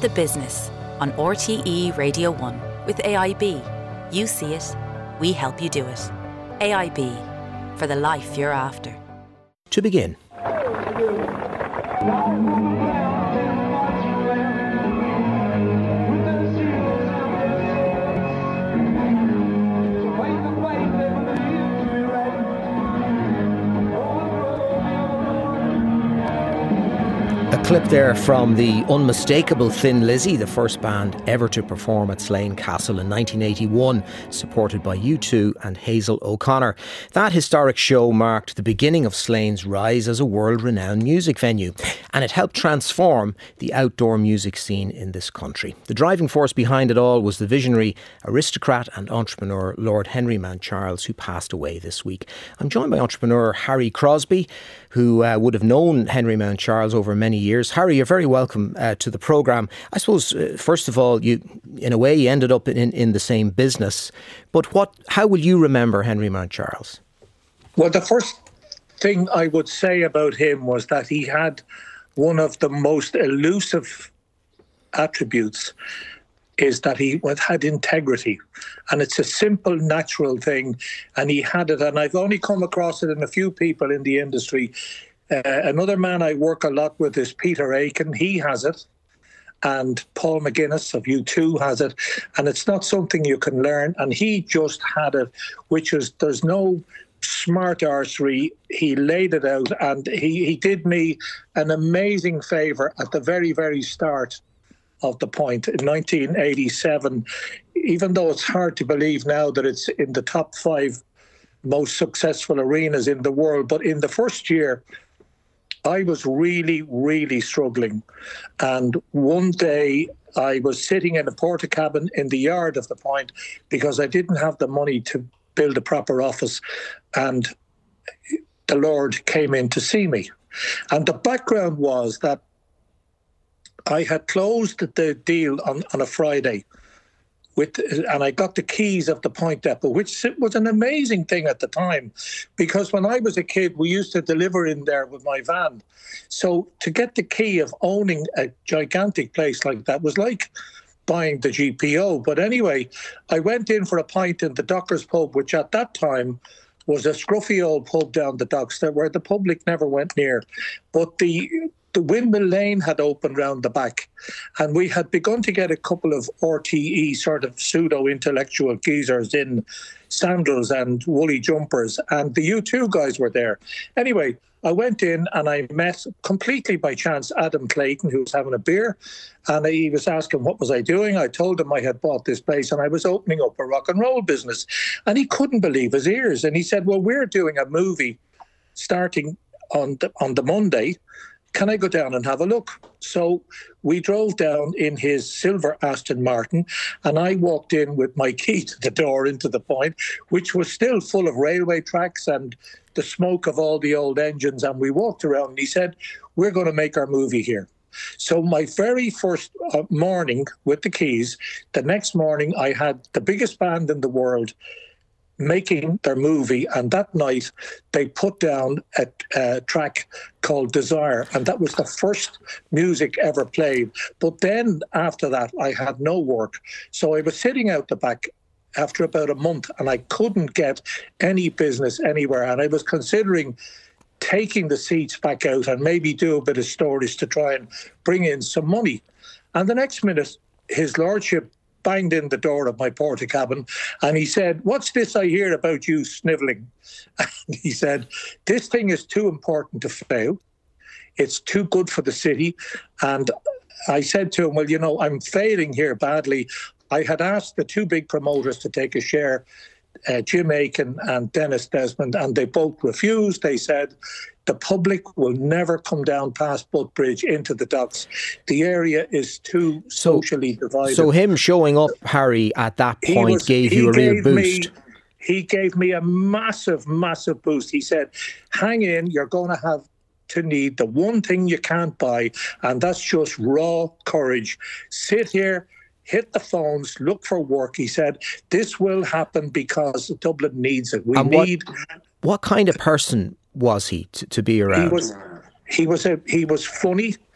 The Business on RTE Radio 1 with AIB. You see it, we help you do it. AIB, for the life you're after. To begin. A clip there from the unmistakable Thin Lizzy, the first band ever to perform at Slane Castle in 1981, supported by U2 and Hazel O'Connor. That historic show marked the beginning of Slane's rise as a world-renowned music venue, and it helped transform the outdoor music scene in this country. The driving force behind it all was the visionary aristocrat and entrepreneur Lord Henry Mount Charles, who passed away this week. I'm joined by entrepreneur Harry Crosby, who would have known Henry Mount Charles over many years. Harry, you're very welcome to the programme. I suppose, first of all, you ended up in the same business. But how will you remember Henry Mount Charles? Well, the first thing I would say about him was that he had one of the most elusive attributes, is that he had integrity. And it's a simple, natural thing. And he had it. And I've only come across it in a few people in the industry. Another man I work a lot with is Peter Aiken. He has it. And Paul McGuinness of U2 has it. And it's not something you can learn. And he just had it, which is, there's no smart arsery. He laid it out. And he did me an amazing favour at the very, very start of the point in 1987, even though it's hard to believe now that it's in the top 5 most successful arenas in the world. But in the first year, I was really, really struggling. And one day I was sitting in a porta cabin in the yard of the point because I didn't have the money to build a proper office. And the Lord came in to see me. And the background was that I had closed the deal on a Friday, and I got the keys of the Point Depot, which was an amazing thing at the time, because when I was a kid, we used to deliver in there with my van. So to get the key of owning a gigantic place like that was like buying the GPO. But anyway, I went in for a pint in the Dockers pub, which at that time was a scruffy old pub down the docks there where the public never went near. But the Windmill Lane had opened round the back, and we had begun to get a couple of RTE sort of pseudo-intellectual geezers in sandals and woolly jumpers, and the U2 guys were there. Anyway, I went in and I met, completely by chance, Adam Clayton, who was having a beer, and he was asking what was I doing. I told him I had bought this place and I was opening up a rock and roll business, and he couldn't believe his ears. And he said, well, we're doing a movie starting on the Monday. Can I go down and have a look? So we drove down in his silver Aston Martin, and I walked in with my key to the door into the point, which was still full of railway tracks and the smoke of all the old engines. And we walked around, and he said, we're going to make our movie here. So my very first morning with the keys, the next morning I had the biggest band in the world making their movie, and that night they put down a track called Desire, and that was the first music ever played. But then after that I had no work, so I was sitting out the back after about a month, and I couldn't get any business anywhere, and I was considering taking the seats back out and maybe do a bit of storage to try and bring in some money. And the next minute his lordship banged in the door of my porta cabin, and he said, what's this I hear about you snivelling? And he said, this thing is too important to fail. It's too good for the city. And I said to him, well, I'm failing here badly. I had asked the 2 big promoters to take a share, Jim Aiken and Dennis Desmond, and they both refused. They said, the public will never come down past Butt Bridge into the docks. The area is too socially divided. So him showing up, Harry, at that point gave you a real boost. He gave me a massive, massive boost. He said, hang in, you're going to have to need the one thing you can't buy, and that's just raw courage. Sit here, hit the phones, look for work. He said, this will happen because Dublin needs it. What kind of person was he to be around? He was funny.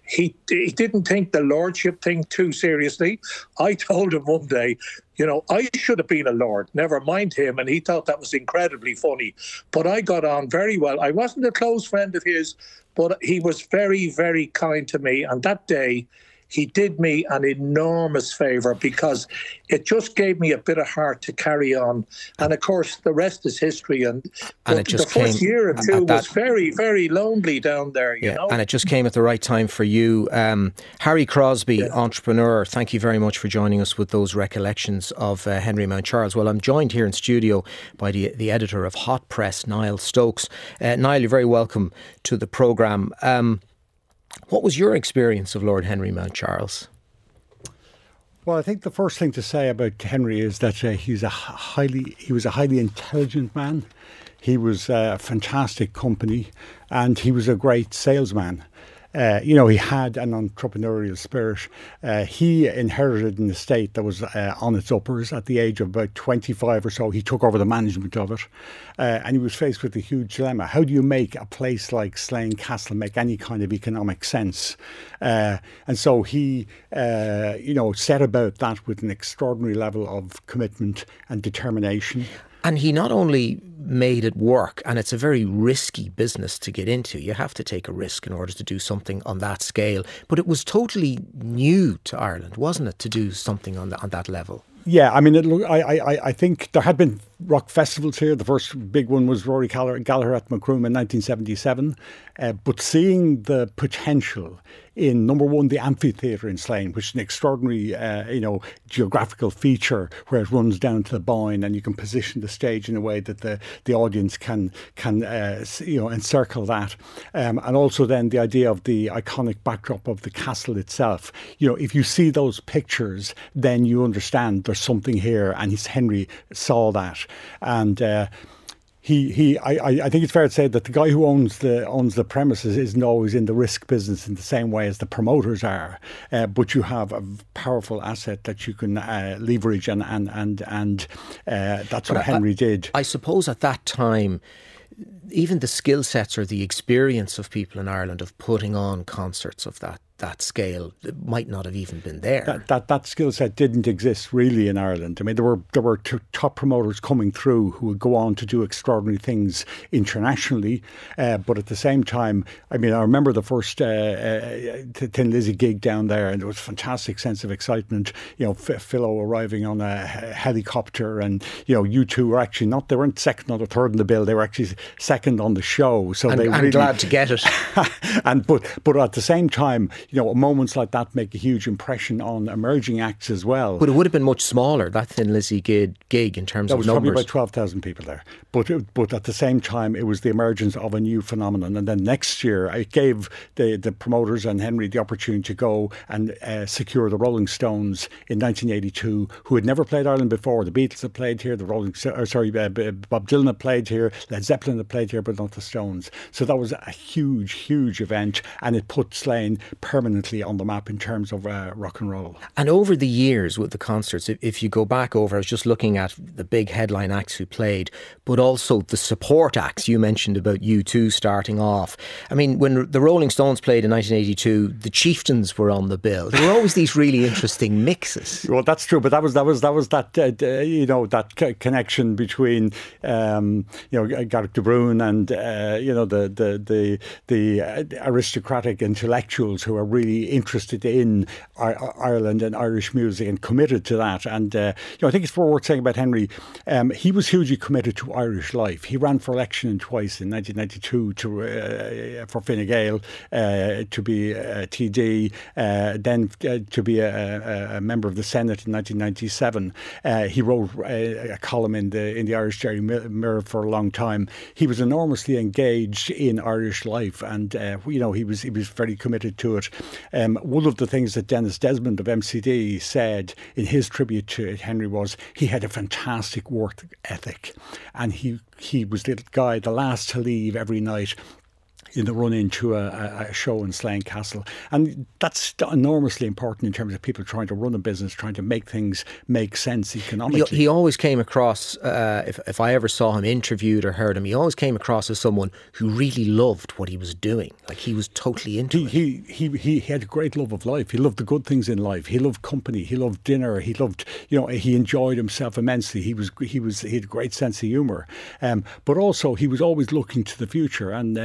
he didn't take the lordship thing too seriously. I told him one day, I should have been a lord, never mind him. And he thought that was incredibly funny. But I got on very well. I wasn't a close friend of his, but he was very, very kind to me. And that day, he did me an enormous favour because it just gave me a bit of heart to carry on. And of course, the rest is history. And the first year or two was very, very lonely down there, you know. And it just came at the right time for you. Harry Crosby, entrepreneur, thank you very much for joining us with those recollections of Henry Mount Charles. Well, I'm joined here in studio by the editor of Hot Press, Niall Stokes. Niall, you're very welcome to the programme. What was your experience of Lord Henry Mount Charles? Well, I think the first thing to say about Henry is that he was a highly intelligent man. He was a fantastic company, and he was a great salesman. He had an entrepreneurial spirit. He inherited an estate that was on its uppers. At the age of about 25 or so, he took over the management of it. And he was faced with a huge dilemma. How do you make a place like Slane Castle make any kind of economic sense? And so he, set about that with an extraordinary level of commitment and determination. And he not only made it work, and it's a very risky business to get into. You have to take a risk in order to do something on that scale. But it was totally new to Ireland, wasn't it, to do something on that level? Yeah, I mean, I think there had been rock festivals here. The first big one was Rory Gallagher at Macroom in 1977. But seeing the potential in, number one, the amphitheatre in Slane, which is an extraordinary, geographical feature where it runs down to the Boyne, and you can position the stage in a way that the audience can encircle that. And also then the idea of the iconic backdrop of the castle itself. If you see those pictures, then you understand there's something here, and Henry saw that. And I think it's fair to say that the guy who owns the premises isn't always in the risk business in the same way as the promoters are, but you have a powerful asset that you can leverage, and that's what Henry did. I suppose at that time, even the skill sets or the experience of people in Ireland of putting on concerts of that scale, it might not have even been there. That skill set didn't exist really in Ireland. I mean, there were top promoters coming through who would go on to do extraordinary things internationally, but at the same time, I mean, I remember the first Thin Lizzy gig down there, and there was a fantastic sense of excitement. Philo arriving on a helicopter, and U2 were actually they weren't second or third in the bill; they were actually second on the show. So I'm really glad to get it. but at the same time, moments like that make a huge impression on emerging acts as well. But it would have been much smaller, that Thin Lizzy gig in terms of numbers. There was probably about 12,000 people there. But at the same time, it was the emergence of a new phenomenon. And then next year, it gave the promoters and Henry the opportunity to go and secure the Rolling Stones in 1982, who had never played Ireland before. The Beatles had played here, Bob Dylan had played here, Led Zeppelin had played here, but not the Stones. So that was a huge, huge event, and it put Slane permanently on the map in terms of rock and roll. And over the years with the concerts, if you go back over, I was just looking at the big headline acts who played, but also the support acts. You mentioned about U2 starting off. I mean, when the Rolling Stones played in 1982, the Chieftains were on the bill. There were always these really interesting mixes. Well, that's true, but that connection between Garrick de Brún and the aristocratic intellectuals who are really interested in Ireland and Irish music and committed to that. And I think it's worth saying about Henry. He was hugely committed to Irish life. He ran for election twice, in 1992 for Fine Gael to be TD, then to be a member of the Senate in 1997. He wrote a column in the Irish Daily Mirror for a long time. He was enormously engaged in Irish life, and he was very committed to it. One of the things that Dennis Desmond of MCD said in his tribute to Henry was he had a fantastic work ethic, and he was the guy, the last to leave every night. in the run into a show in Slane Castle. And that's enormously important in terms of people trying to run a business, trying to make things make sense economically. He always came across, if I ever saw him interviewed or heard him, he always came across as someone who really loved what he was doing. Like he was totally into it. He had a great love of life. He loved the good things in life. He loved company. He loved dinner. He loved, he enjoyed himself immensely. He had a great sense of humour. But also he was always looking to the future. And,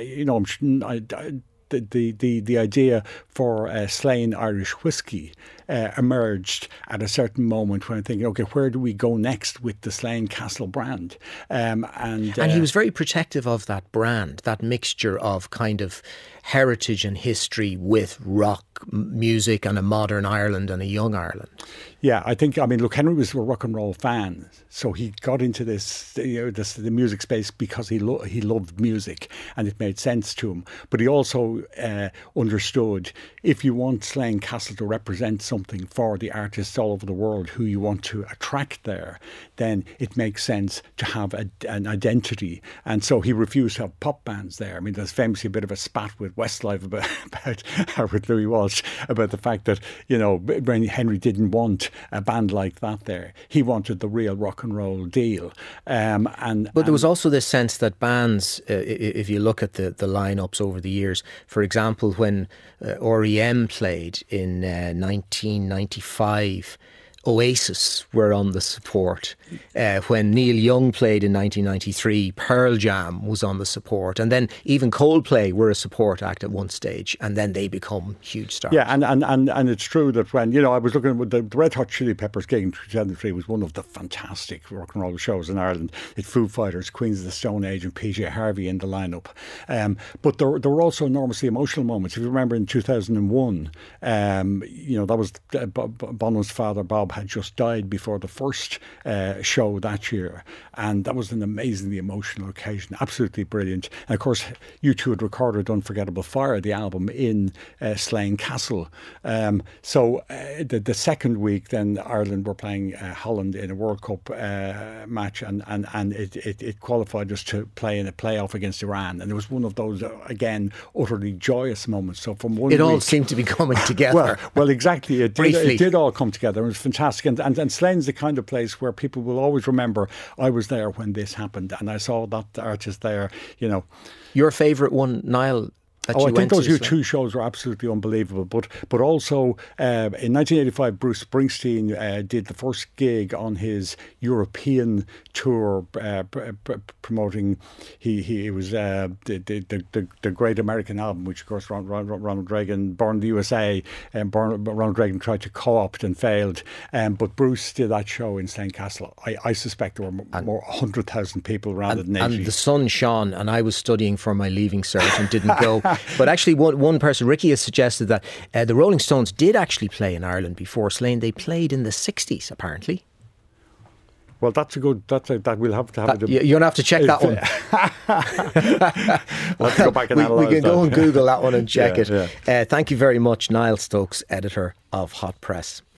the idea for Slane Irish Whiskey emerged at a certain moment when I'm thinking, okay, where do we go next with the Slane Castle brand? And he was very protective of that brand, that mixture of kind of heritage and history with rock music and a modern Ireland and a young Ireland. Yeah, look, Henry was a rock and roll fan, so he got into the music space because he loved music and it made sense to him. But he also understood if you want Slane Castle to represent something for the artists all over the world who you want to attract there, then it makes sense to have an identity. And so he refused to have pop bands there. I mean, there's famously a bit of a spat with Westlife with Louis Walsh about the fact that, when Henry didn't want a band like that there. He wanted the real rock and roll deal. But there was also this sense that bands, if you look at the lineups over the years, for example, when REM played in 1995, Oasis were on the support. When Neil Young played in 1993, Pearl Jam was on the support. And then even Coldplay were a support act at one stage, and then they become huge stars. Yeah, and it's true that when, I was looking at the Red Hot Chili Peppers gig in 2003 was one of the fantastic rock and roll shows in Ireland. It Foo Fighters, Queens of the Stone Age and PJ Harvey in the lineup. But there were also enormously emotional moments. If you remember in 2001, that was Bono's father, Bob, had just died before the first show that year, and that was an amazingly emotional occasion, absolutely brilliant. And of course U2 had recorded Unforgettable Fire, the album, in Slane Castle. So the second week then Ireland were playing Holland in a World Cup match, and it qualified us to play in a playoff against Iran, and it was one of those again utterly joyous moments. So from one all seemed to be coming together. well exactly, it did all come together. It was fantastic. And Slane's the kind of place where people will always remember, I was there when this happened and I saw that artist there, Your favourite one, Niall? I think those U2 shows were absolutely unbelievable. But also in 1985, Bruce Springsteen did the first gig on his European tour, promoting. He was the Great American Album, which of course Ronald Reagan, Born in the USA, and Ronald Reagan tried to co-opt and failed. But Bruce did that show in Slane Castle. I suspect there were more 100,000 people rather than 80. And the sun shone, and I was studying for my Leaving Cert and didn't go. But actually, one person, Ricky, has suggested that the Rolling Stones did actually play in Ireland before Slane. They played in the 60s, apparently. Well, that we'll have to have. You're going to have to check that one. We'll have to go back and analyse we can go and Google that one and check it. Yeah. Thank you very much, Niall Stokes, editor of Hot Press.